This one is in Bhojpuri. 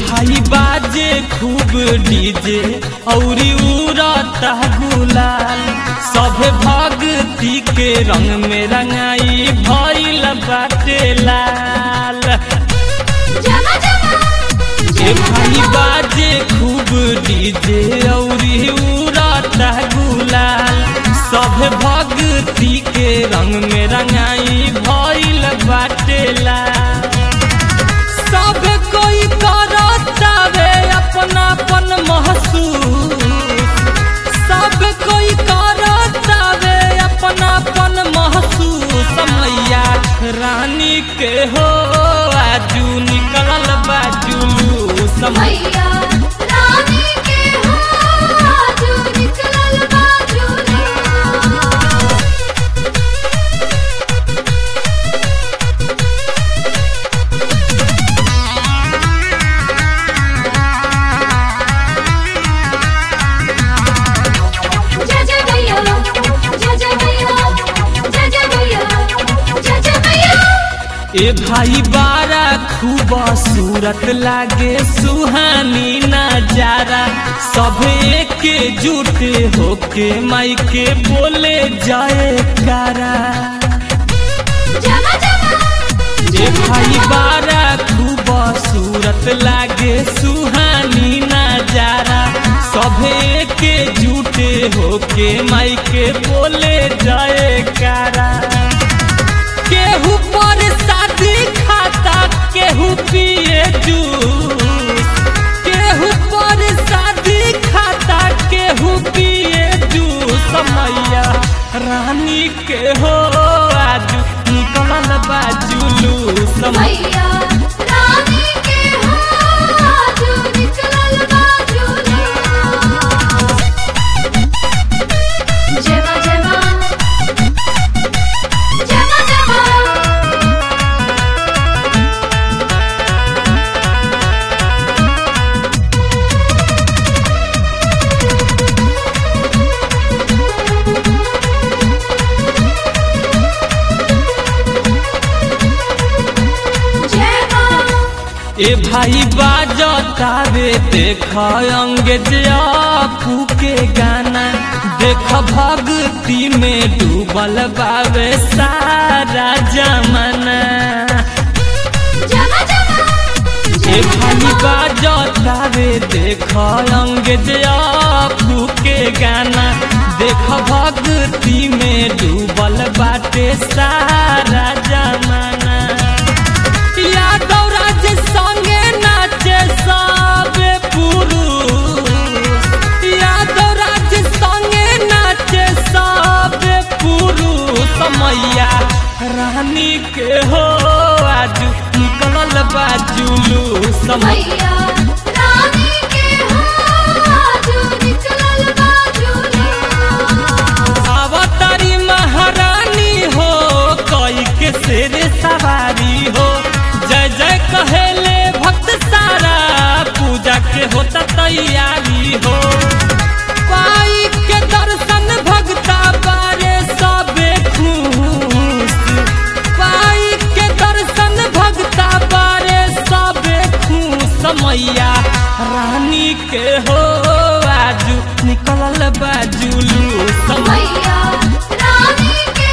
भाई बाजे खूब डीजे औरी उड़ता गुलाल सभे भक्ति के रंग में रंगाई भइल बाटे लाल। भाई बाजे खूब डीजे औरी उड़ता गुलाल सभे भक्ति के रंग में रंगाई भइल बाटे लाल। सब कोई करतावे अपनापन महसूस सब कोई करतावे अपनापन महसूस मैया रानी के हो आजू निकलल बा जुलूस मैया रानी के हो आजू निकलल बा जुलूस। ए भाई बारा खूब सूरत लागे सुहानी नजारा सब के जुटे होके माई के बोले जाए कारा। ए भाई बारा खूब सूरत लागे सुहानी नजारा सब के जुटे होके माई के बोले जाए कारा। केहू पर शादी खाता केहू पिए जूस केहू पर शादी खाता केहू पिए जूस मैया रानी के हो आज निकलल बा जुलूस मैया रानी के हो आजू निकलल बा जुलूस। जमा जमा जमा जमा ए भाई बाजता रे देख अंग्रेजिया पू के गाना देख भक्ति में डूबल बावे सारा जमाना। ए भाई बाजता रे देख अंग्रेजिया पू के गाना देख भक्ति में डूबल बाटे सारा जमाना। यादव राज संगे नाचे सब पुरुष यादव राज संगे नाचे सब पुरुष मैया रानी के हो आज निकलल बा जुलूस मैया रानी के हो आजू निकलल बा जुलूस। अवतारी महारानी हो कोई के शेर सवारी हो जय जय कहेले भक्त सारा पूजा के होता तैयारी हो। पाई के दर्शन भगता बारे सबे खुश पाई के दर्शन भगता बारे सबे खुश मैया रानी के हो आजू निकलल बा जुलूस मैया रानी के